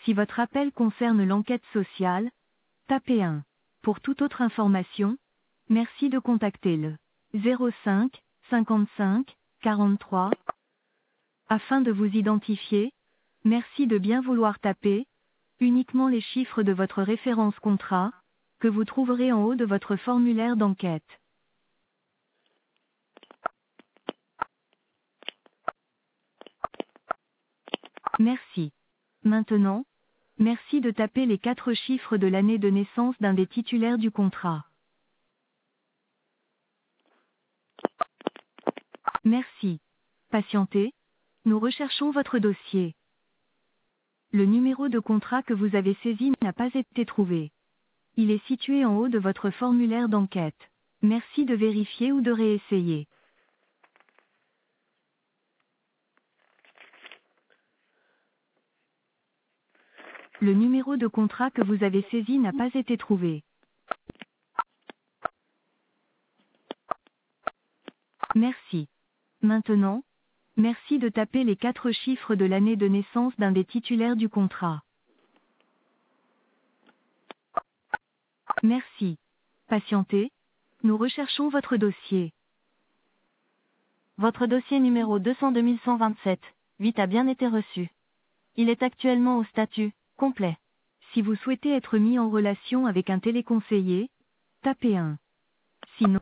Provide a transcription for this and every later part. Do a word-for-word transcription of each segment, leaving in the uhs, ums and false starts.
Si votre appel concerne l'enquête sociale, tapez un. Pour toute autre information, merci de contacter le zéro cinq, cinquante-cinq, quarante-trois. Afin de vous identifier, merci de bien vouloir taper uniquement les chiffres de votre référence contrat, que vous trouverez en haut de votre formulaire d'enquête. Merci. Maintenant, merci de taper les quatre chiffres de l'année de naissance d'un des titulaires du contrat. Merci. Patientez, nous recherchons votre dossier. Le numéro de contrat que vous avez saisi n'a pas été trouvé. Il est situé en haut de votre formulaire d'enquête. Merci de vérifier ou de réessayer. Le numéro de contrat que vous avez saisi n'a pas été trouvé. Merci. Maintenant, merci de taper les quatre chiffres de l'année de naissance d'un des titulaires du contrat. Merci. Patientez, nous recherchons votre dossier. Votre dossier numéro deux cent deux mille cent vingt-sept, huit a bien été reçu. Il est actuellement au statut complet. Si vous souhaitez être mis en relation avec un téléconseiller, tapez un. Sinon,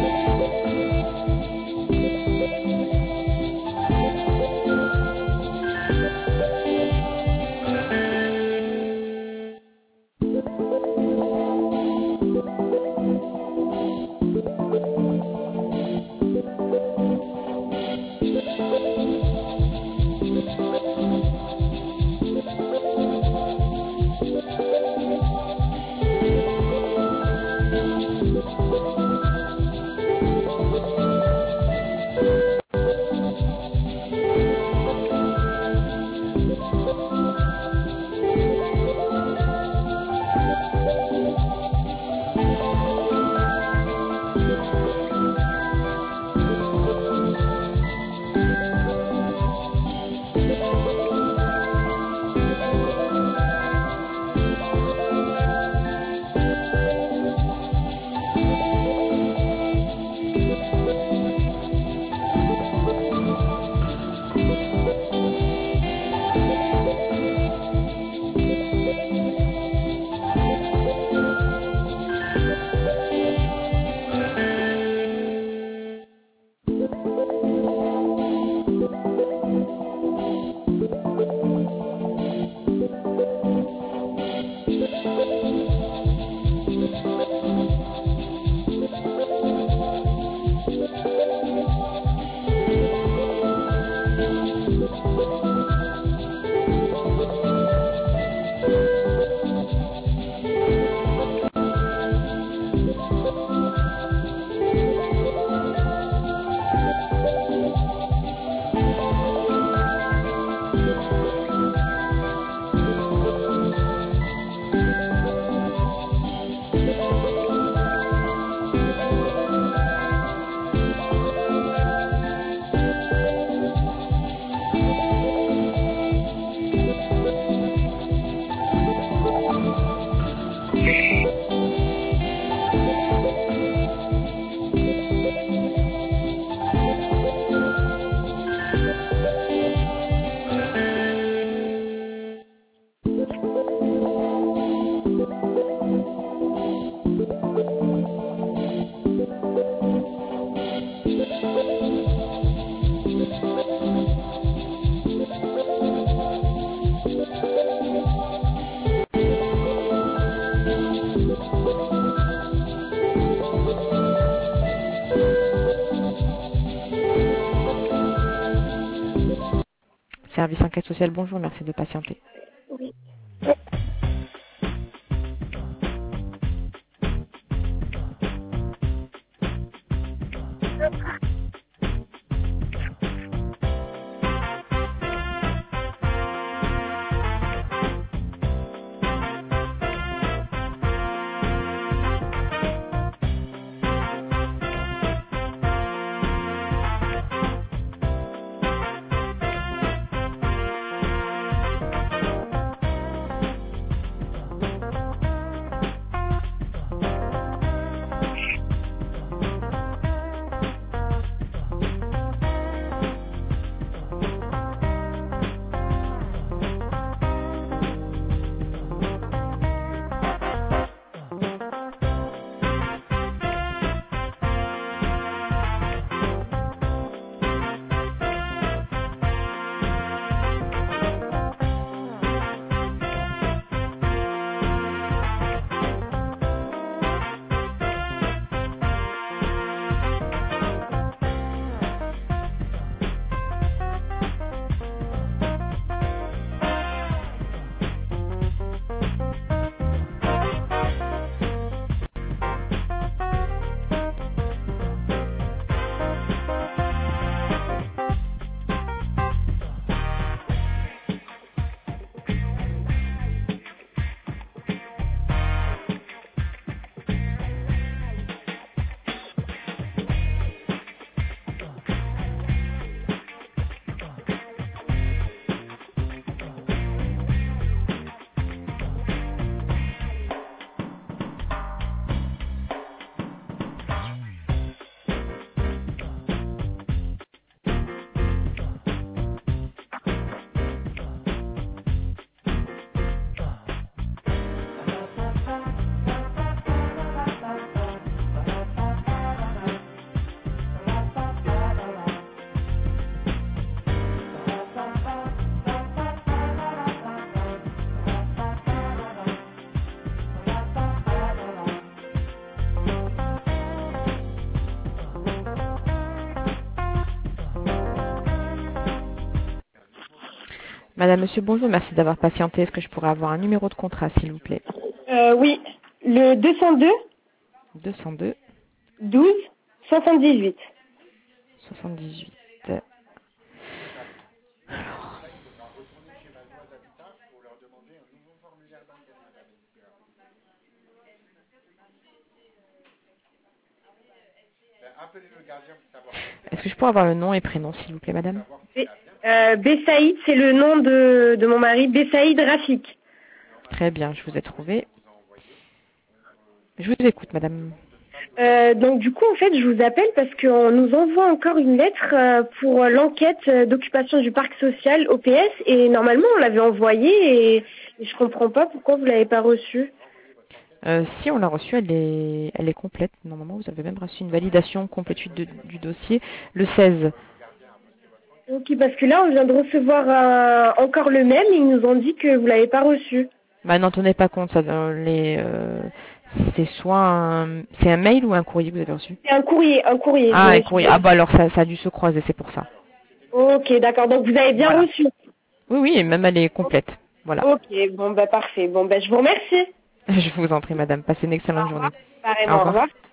Service enquête sociale, bonjour, merci de patienter. Oui. Madame, monsieur, bonjour, merci d'avoir patienté. Est-ce que je pourrais avoir un numéro de contrat, s'il vous plaît? Euh, oui, le deux cent deux deux cent deux douze soixante-dix-huit. soixante-dix-huit. Alors. Est-ce que je pourrais avoir le nom et prénom, s'il vous plaît, madame? B- euh, Bessaïd, c'est le nom de, de mon mari, Bessaïd Rafik. Très bien, je vous ai trouvé. Je vous écoute, madame. Euh, donc du coup, en fait, je vous appelle parce qu'on nous envoie encore une lettre euh, pour l'enquête euh, d'occupation du parc social O P S et normalement on l'avait envoyée et, et je comprends pas pourquoi vous l'avez pas reçue. Euh, si on l'a reçue, elle est, elle est complète. Normalement, vous avez même reçu une validation complétude de- du dossier le seize. Ok, parce que là on vient de recevoir euh, encore le même et ils nous ont dit que vous l'avez pas reçu. Bah, n'en tenez pas compte, ça, dans les, euh, c'est soit un, c'est un mail ou un courrier que vous avez reçu? C'est un courrier, un courrier. Ah, je un l'ai courrier. su. Ah, bah alors ça, ça a dû se croiser, c'est pour ça. Ok, d'accord. Donc vous avez bien Voilà. reçu. Oui, oui, et même elle est complète. Voilà. Ok, bon bah parfait. Bon bah je vous remercie. Je vous en prie, madame. Passez une Au excellente revoir. journée. Au Carrément, au revoir. revoir.